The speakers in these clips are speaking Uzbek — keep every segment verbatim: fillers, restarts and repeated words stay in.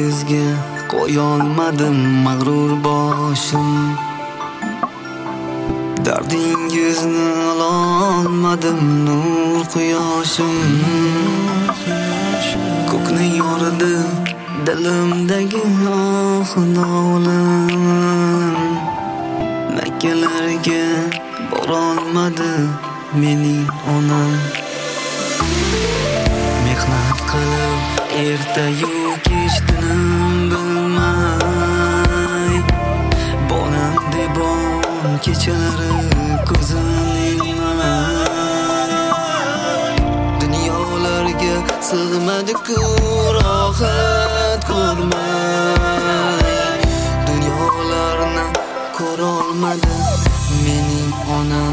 poyingizga qo'yolmadim mag'rur boshim. Dardingizni ololmadim nur quyoshim. Ko'kni yordi dilimdagi oh nolim. Makkalarga borolmadi mening onam. Mehnat qilib ertayu kech tinim bilmay, bolam debon kechalari ko'zim ilmay. Dunyolarga sig'madi-ku rohat ko'rmay, dunyolarni ko'rolmadi mening onam.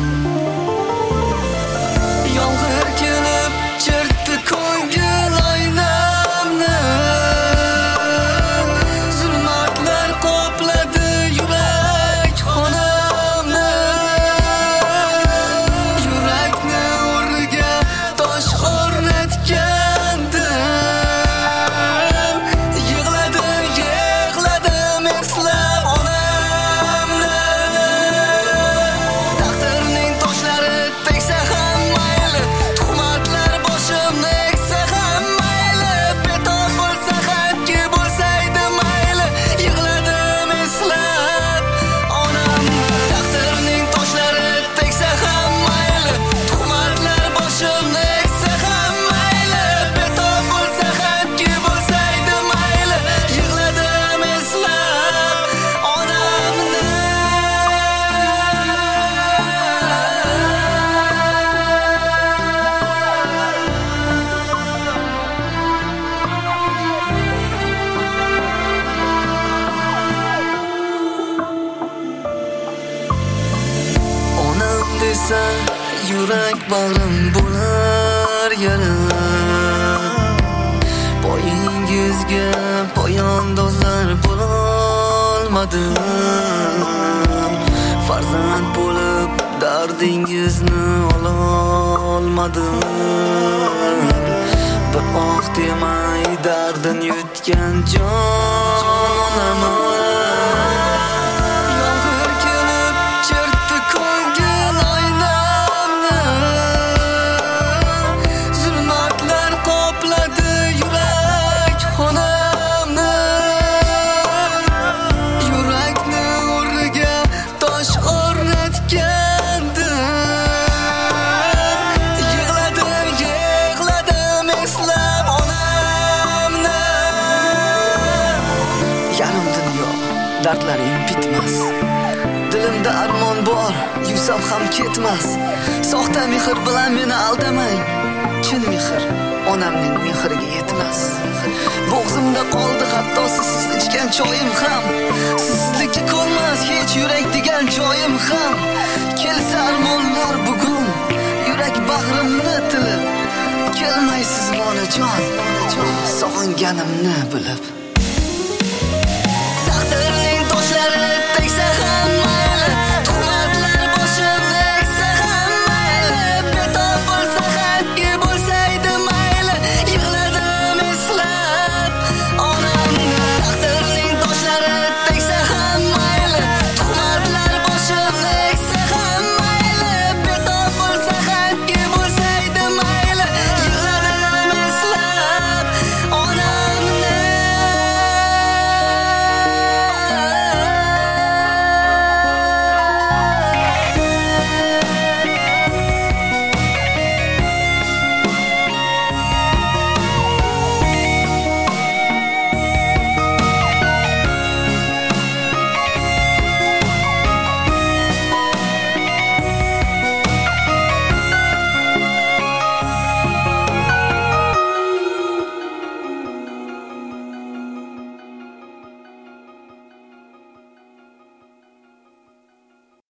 Yomg'ir kelib chertdi ko'ngil oynamni, zulmatlar qopladi yurak xonamni. Yurakni o'rniga tosh o'rnatgandim, yig'ladim, yig'ladim eslab onamni. Taqdirning toshlari tegsa ham mayli, tuhmatlar boshimni eksa ham mayli, betob bo'lsa hamki bo'lsaydi mayli, yig'ladim eslab onamni. Taqdirning toshlari tegsa ham mayli, tuhmatlar boshimni eksa ham mayli, betob bo'lsa hamki bo'lsaydi mayli, yig'ladim eslab onamni. Onam desa yurak bag'rim bo'lar yara. Poyingizga poyandozlar bo'lolmadim, farzand bo'lib dardingizni ololmadim. Bir oh demay dardin yutgan jon onaman. Yomg'ir kelib chertdi ko'ngil oynamni, zulmatlar qopladi yurak xonamni. Yurakni o'rniga tosh o'rnatgandim, yig'ladim, yig'ladim eslab onamni. Yarim dunyo dardlaring bitmas, dilimda armon bor yusam ham ketmas. Soxta mehr bilan meni aldamang, chin mehr onamning mehriga yetmas. Bo'g'zimda qoldi hatto sizsiz ichgan choyim ham, sizlikka ko'rmas hech yurak degan joyim ham. Kelsa armonlar bugun yurak bag'rimni tilib, kelmaysiz monajon, sog'inganimni bilib.